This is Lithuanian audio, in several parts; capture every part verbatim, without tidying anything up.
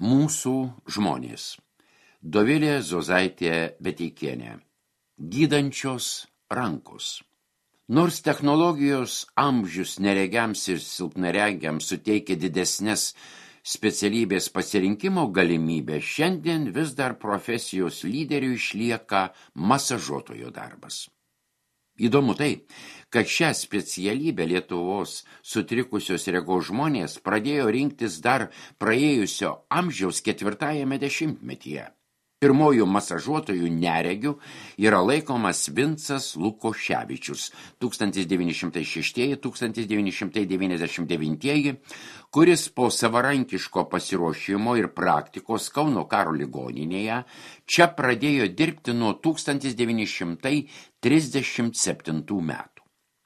Mūsų žmonės. Dovilė Zozaitė Beteikienė. Gydančios rankos. Nors technologijos amžius neregiams ir silpnaregiams suteikia didesnės specialybės pasirinkimo galimybę, šiandien vis dar profesijos lyderių išlieka masažuotojo darbas. Įdomu tai, kad šią specialybę Lietuvos sutrikusios regos žmonės pradėjo rinktis dar praėjusio amžiaus ketvirtajame dešimtmetyje. Pirmojų masažuotojų neregių yra laikomas Vincas Lukoševičius tūkstantis devyni šimtai šeštieji - tūkstantis devyni šimtai devyniasdešimt devintieji, kuris po savarankiško pasiruošimo ir praktikos Kauno karo ligoninėje čia pradėjo dirbti nuo tūkstantis devyni šimtai trisdešimt septintų metų.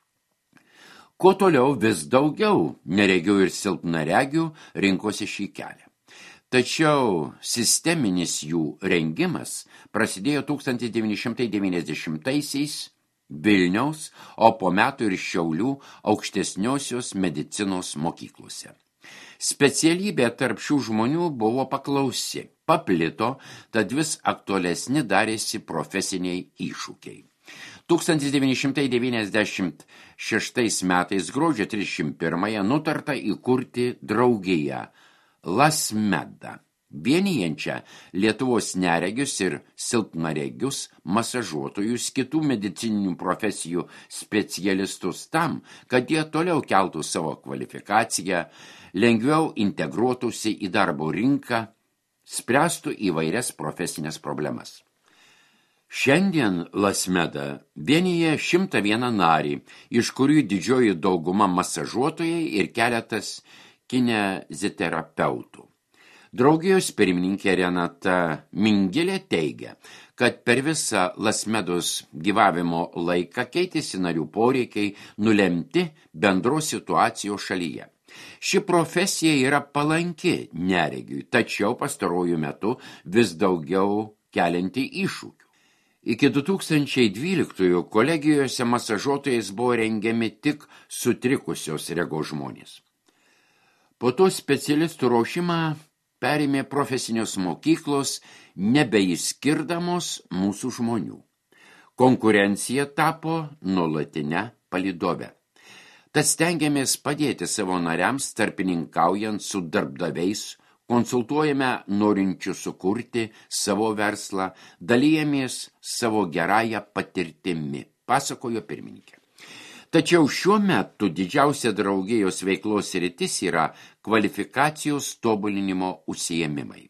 Kuo toliau vis daugiau neregių ir silpnaregių rinkosi šį kelią. Tačiau sisteminis jų rengimas prasidėjo tūkstantis devyni šimtai devyniasdešimtaisiais Vilniaus, o po metų ir Šiaulių aukštesniosios medicinos mokyklose. Specialybė tarp šių žmonių buvo paklausi, paplito, tad vis aktualesni darėsi profesiniai iššūkiai. tūkstantis devyni šimtai devyniasdešimt šeštais metais gruodžio trisdešimt pirmąją nutarta įkurti draugiją Lasmeda, vienijančią Lietuvos neregius ir silpnaregius, masažuotojus, kitų medicininių profesijų specialistus tam, kad jie toliau keltų savo kvalifikaciją, lengviau integruotųsi į darbo rinką, spręstų įvairias profesinės problemas. Šiandien Lasmeda vienyje šimtą vieną narį, iš kurių didžioji dauguma masažuotojai ir keletas kineziterapeutų. Draugijos pirmininkė Renata Mingilė teigia, kad per visą Lasmedos gyvavimo laiką keitėsi narių poreikiai nulemti bendros situacijos šalyje. Ši profesija yra palanki neregiui, tačiau pastaruoju metu vis daugiau kelianti iššūkių. Iki du tūkstančiai dvyliktųjų kolegijose masažuotojais buvo rengiami tik sutrikusios regos žmonės. Po to specialistų ruošimą perėmė profesinės mokyklos, nebeišskirdamos mūsų žmonių. Konkurencija tapo nuolatinę palydovę. Tad stengiamės padėti savo nariams tarpininkaujant su darbdaviais, konsultuojame norinčių sukurti savo verslą, dalijamės savo gerąją patirtimi, pasakojo pirmininkė. Tačiau šiuo metu didžiausia draugijos veiklos sritis yra kvalifikacijos tobulinimo užsiėmimai.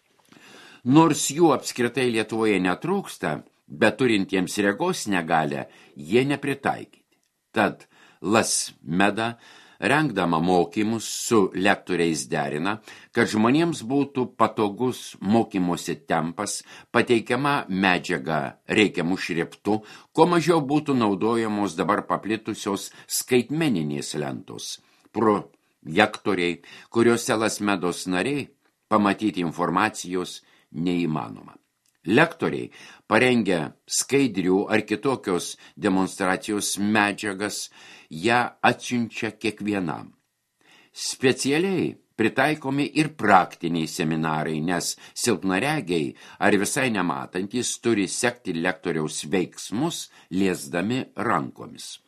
Nors jų apskritai Lietuvoje netrūksta, bet turintiems regos negalią, jie nepritaikyti. Tad Lasmeda, rengdama mokymus su lektoriais derina, kad žmonėms būtų patogus mokymosi tempas, pateikiama medžiaga reikiamų šriftų, kuo mažiau būtų naudojamos dabar paplitusios skaitmeninės lentos, projektoriai, kuriuose Lasmedos nariai pamatyti informacijos neįmanoma. Lektoriai parengia skaidrių ar kitokios demonstracijos medžiagas, ją atsiunčia kiekvienam. Specialiai pritaikomi ir praktiniai seminarai, nes silpnaregiai ar visai nematantys turi sekti lektoriaus veiksmus liesdami rankomis.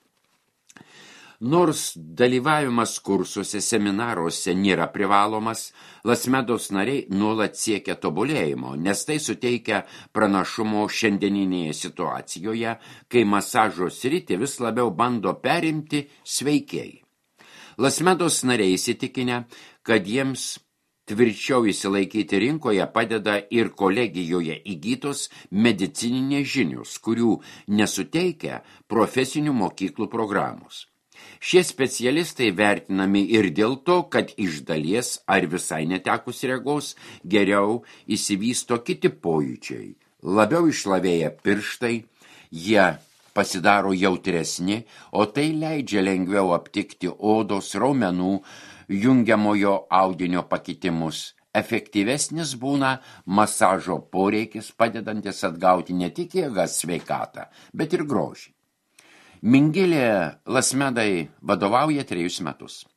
Nors dalyvavimas kursuose, seminaruose nėra privalomas, Lasmedos nariai nuolat siekia tobulėjimo, nes tai suteikia pranašumo šiandieninėje situacijoje, kai masažo sritį vis labiau bando perimti sveikėjai. Lasmedos nariai įsitikinę, kad jiems tvirčiau įsilaikyti rinkoje padeda ir kolegijoje įgytos medicininės žinios, kurių nesuteikia profesinių mokyklų programos. Šie specialistai vertinami ir dėl to, kad iš dalies ar visai netekus regos geriau įsivysto kiti pojūčiai. Labiau išlavėja pirštai, jie pasidaro jautresni, o tai leidžia lengviau aptikti odos, raumenų, jungiamojo audinio pakitimus. Efektyvesnis būna masažo poreikis, padedantis atgauti ne tik jėgą sveikatą, bet ir grožį. Mingilė Lasmedai vadovauja trejus metus.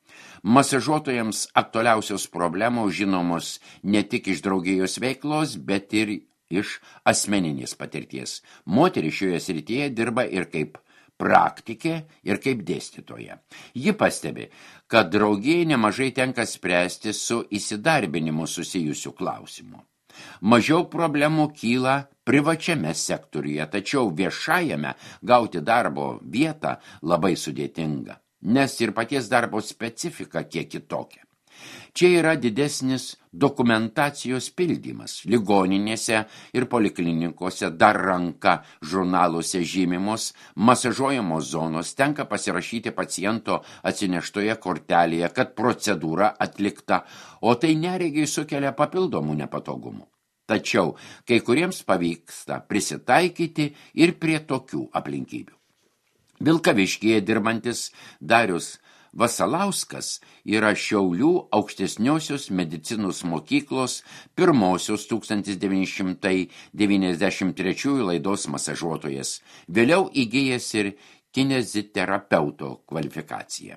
Masažuotojams aktualiausios problemos žinomos ne tik iš draugijos veiklos, bet ir iš asmeninės patirties. Moteris šioje srityje dirba ir kaip praktikė, ir kaip dėstytoja. Ji pastebi, kad draugijai nemažai tenka spręsti su įsidarbinimu susijusių klausimų. Mažiau problemų kyla privačiame sektoriuje, tačiau viešajame gauti darbo vietą labai sudėtinga, nes ir paties darbo specifika kiek kitokia. Čia yra didesnis dokumentacijos pildymas. Ligoninėse ir poliklinikose dar ranka žurnaluose žymimos masažuojamos zonos, tenka pasirašyti paciento atsineštoje kortelėje, kad procedūra atlikta, o tai neregiai sukelia papildomų nepatogumų. Tačiau kai kuriems pavyksta prisitaikyti ir prie tokių aplinkybių. Vilkaviškyje dirbantis Darius Vasalauskas yra Šiaulių aukštesniosios medicinos mokyklos pirmosios tūkstantis devyni šimtai devyniasdešimt trečiųjų laidos masažuotojas, vėliau įgijęs ir kineziterapeuto kvalifikaciją.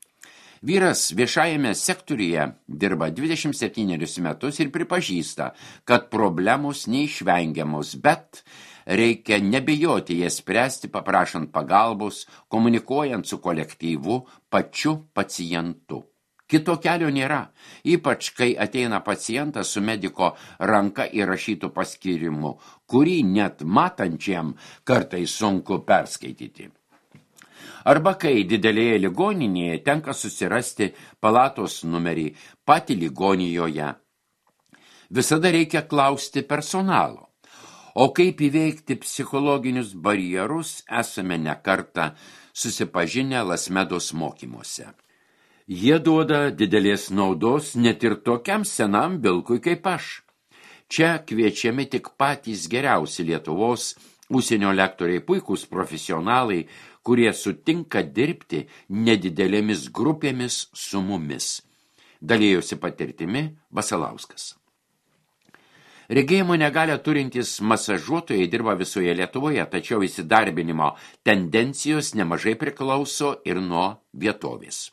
Vyras viešajame sektoriuje dirba dvidešimt septynerius metus ir pripažįsta, kad problemos neišvengiamos, bet reikia nebijoti jas spręsti, paprašant pagalbos, komunikuojant su kolektyvu, pačiu pacientu. Kito kelio nėra, ypač kai ateina pacientas su mediko ranka įrašytų paskyrimu, kurį net matančiam kartais sunku perskaityti. Arba kai didelėje ligoninėje tenka susirasti palatos numerį pati ligonijoje. Visada reikia klausti personalo. O kaip įveikti psichologinius barjerus, esame ne kartą susipažinę Lasmedos mokymuose. Jie duoda didelės naudos net ir tokiam senam vilkui kaip aš. Čia kviečiami tik patys geriausi Lietuvos užsienio lektoriai, puikūs profesionalai, kurie sutinka dirbti nedidelėmis grupėmis su mumis. Dalėjosi patirtimi Vasalauskas. Regėjimo negalią turintys masažuotojai dirba visoje Lietuvoje, tačiau įsidarbinimo tendencijos nemažai priklauso ir nuo vietovės.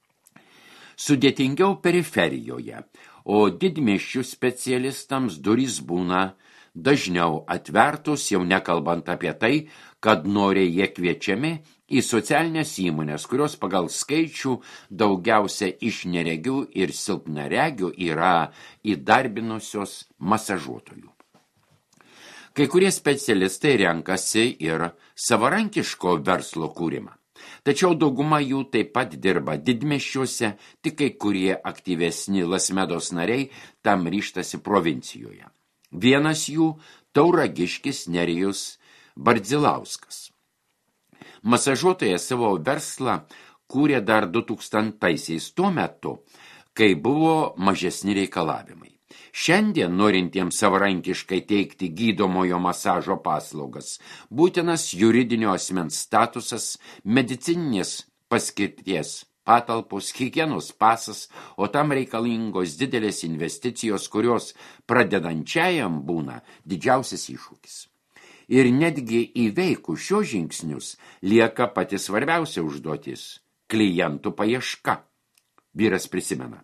Sudėtingiau periferijoje, o didmiesčių specialistams durys būna dažniau atvertus, jau nekalbant apie tai, kad noriai jie kviečiami į socialinės įmonės, kurios pagal skaičių daugiausia iš neregių ir silpnaregių yra įdarbinusios masažuotojų. Kai kurie specialistai renkasi ir savarankiško verslo kūrimą. Tačiau dauguma jų taip pat dirba didmiesčiuose, tik kai kurie aktyvesni Lasmedos nariai tam ryžtasi provincijoje. Vienas jų Tauragiškis Nerijus Bardzilauskas. Masažuotojas savo verslą kūrė dar du tūkstantaisiais tuo metu, kai buvo mažesni reikalavimai. Šiandien norintiems savarankiškai teikti gydomojo masažo paslaugas, būtinas juridinio asmens statusas, medicininės paskirties patalpos, higienos pasas, o tam reikalingos didelės investicijos, kurios pradedančiajam būna didžiausias iššūkis. Ir netgi įveikus šios žingsnius lieka pati svarbiausia užduotis – klientų paieška. Vyras prisimena.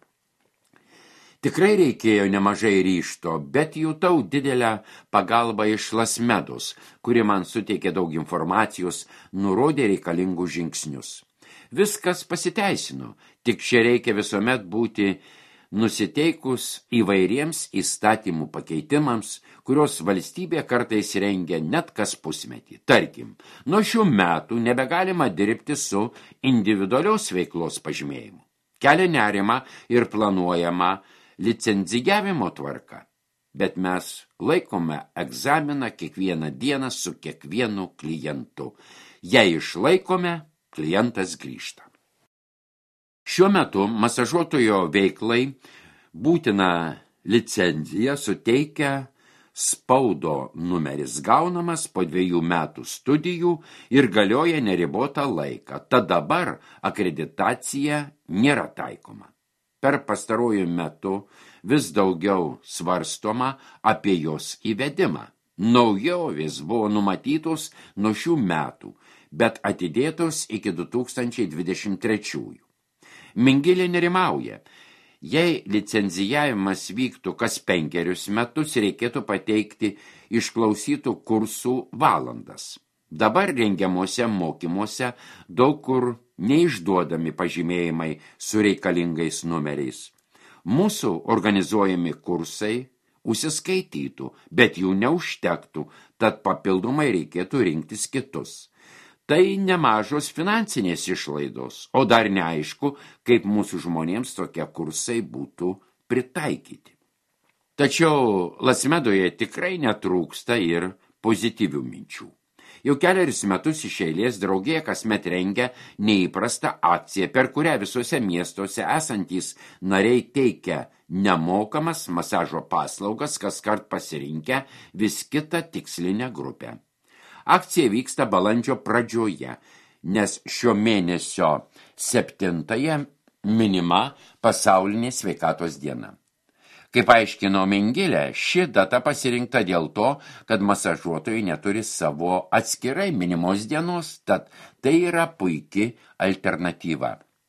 Tikrai reikėjo nemažai ryžto, bet jutau didelę pagalbą iš Lasmedos, kuri man suteikė daug informacijos, nurodė reikalingus žingsnius. Viskas pasiteisino, tik čia reikia visuomet būti nusiteikus įvairiems įstatymų pakeitimams, kurios valstybė kartais rengia net kas pusmetį. Tarkim, nuo šių metų nebegalima dirbti su individualios veiklos pažymėjimu. Kelia nerimą ir planuojama licenzijavimo tvarka, bet mes laikome egzaminą kiekvieną dieną su kiekvienu klientu. Jei išlaikome, klientas grįžta. Šiuo metu masažuotojo veiklai būtina licenziją suteikia spaudo numeris gaunamas po dviejų metų studijų ir galioja neribotą laiką. Tad dabar akreditacija nėra taikoma. Per pastarojų metu vis daugiau svarstoma apie jos įvedimą. Naujovės buvo numatytos nuo šių metų, bet atidėtos iki du tūkstančiai dvidešimt trečiųjų. Mingilė nerimauja. Jei licenzijavimas vyktų kas penkerius metus, reikėtų pateikti išklausytų kursų valandas. Dabar rengiamuose mokymuose daug kur neišduodami pažymėjimai su reikalingais numeriais. Mūsų organizuojami kursai užsiskaitytų, bet jų neužtektų, tad papildomai reikėtų rinktis kitus. Tai nemažos finansinės išlaidos, o dar neaišku, kaip mūsų žmonėms tokie kursai būtų pritaikyti. Tačiau Lasmedoje tikrai netrūksta ir pozityvių minčių. Jau keliarius metus iš eilės draugija kasmet rengia neįprastą akciją, per kurią visuose miestuose esantys nariai teikia nemokamas masažo paslaugas, kaskart pasirinkę vis kitą tikslinę grupę. Akcija vyksta balandžio pradžioje, nes šio mėnesio septintąją minima pasaulinė sveikatos diena. Kaip aiškino Mingilė, ši data pasirinkta dėl to, kad masažuotojai neturi savo atskirai minimos dienos, tad tai yra puiki alternatyva.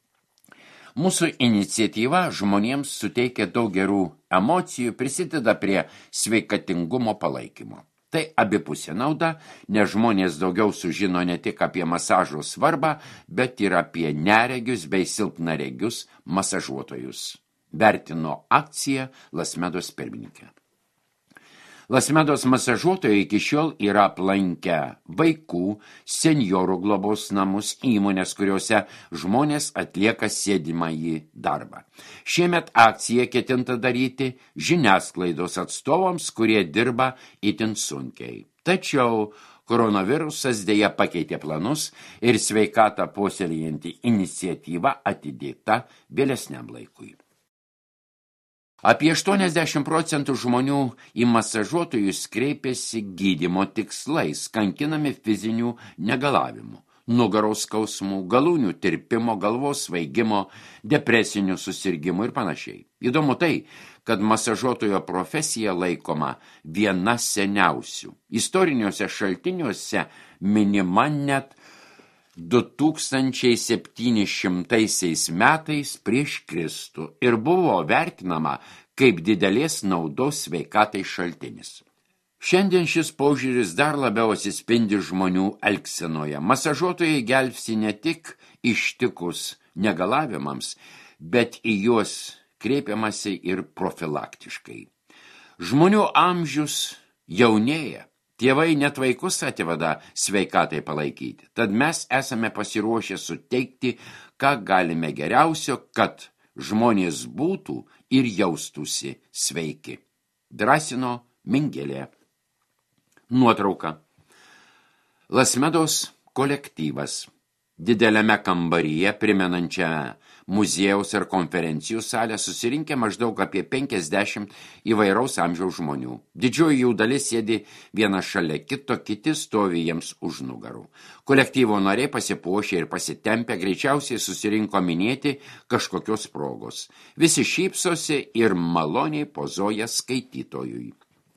Mūsų iniciatyva žmonėms suteikia daug gerų emocijų, prisideda prie sveikatingumo palaikymo. Tai abipusė nauda, nes žmonės daugiau sužino ne tik apie masažo svarbą, bet ir apie neregius bei silpnaregius masažuotojus. Vertino akciją Lasmedos pirmininkė. Lasmedos masažuotojai iki šiol yra aplankę vaikų, senjorų globos namus, įmonės, kuriuose žmonės atlieka sėdimąjį darbą. Šiemet akciją ketinta daryti žiniasklaidos atstovams, kurie dirba itin sunkiai. Tačiau koronavirusas dėja pakeitė planus ir sveikatą puoselėjanti iniciatyva atidėta vėlesniam laikui. Apie aštuoniasdešimt procentų žmonių į masažuotojus kreipiasi gydymo tikslais, kankinami fizinių negalavimų, nugaros skausmų, galūnių tirpimo, galvos svaigimo, depresinių susirgimų ir panašiai. Įdomu tai, kad masažuotojo profesija laikoma viena seniausių. Istoriniuose šaltiniuose minima net du tūkstančiai septyni šimtaisiais metais prieš Kristų ir buvo vertinama kaip didelės naudos sveikatai šaltinis. Šiandien šis požiūris dar labiau atsispindi žmonių elgsenoje. Masažuotojai gelbsti ne tik ištikus negalavimams, bet į juos kreipiamasi ir profilaktiškai. Žmonių amžius jaunėja. Tėvai net vaikus atveda sveikatai palaikyti, tad mes esame pasiruošę suteikti, ką galime geriausio, kad žmonės būtų ir jaustųsi sveiki. Drąsino Mingilė. Nuotrauka. Lasmedos kolektyvas. Dideliame kambaryje, primenančiame muziejaus ir konferencijų salę, susirinkę maždaug apie penkiasdešimt įvairaus amžiaus žmonių. Didžioji jų dalis sėdi viena šalia kito, kiti stovi jiems už nugarų. Kolektyvo nariai pasipuošė ir pasitempę greičiausiai susirinko minėti kažkokios progos. Visi šypsosi ir maloniai pozuoja skaitytojui.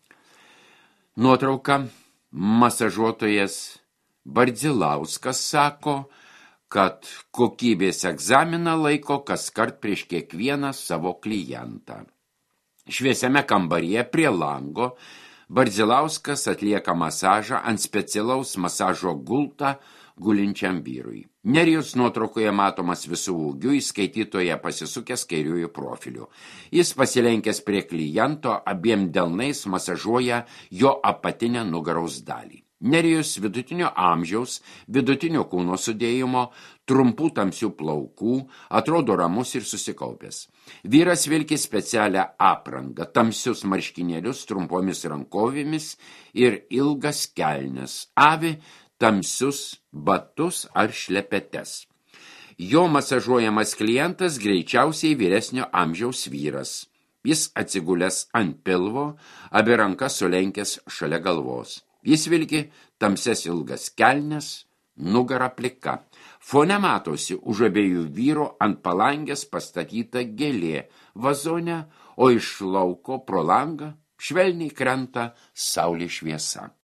Nuotrauka. Masažuotojas Bardzilauskas sako, kad kokybės egzaminą laiko kaskart prieš kiekvieną savo klientą. Šviesiame kambaryje prie lango Bardzilauskas atlieka masažą ant specialaus masažo gultą gulinčiam vyrui. Nerijus nuotraukoje matomas visų ūgių, įskaitytoje pasisukęs kairiųjų profilių. Jis pasilenkęs prie kliento, abiem delnais masažuoja jo apatinę nugaros dalį. Nerijus vidutinio amžiaus, vidutinio kūno sudėjimo, trumpų tamsių plaukų, atrodo ramus ir susikaupęs. Vyras vilki specialią aprangą, tamsius marškinėlius trumpomis rankovėmis ir ilgas kelnes, avi tamsius batus ar šlepetes. Jo masažuojamas klientas greičiausiai vyresnio amžiaus vyras. Jis atsigulęs ant pilvo, abi rankas sulenkęs šalia galvos. Jis vilki tamsias ilgas kelnes, nugara plika. Fone matosi už abiejų vyro ant palangės pastatyta gėlė vazone, o iš lauko pro langą švelniai krenta saulės šviesa.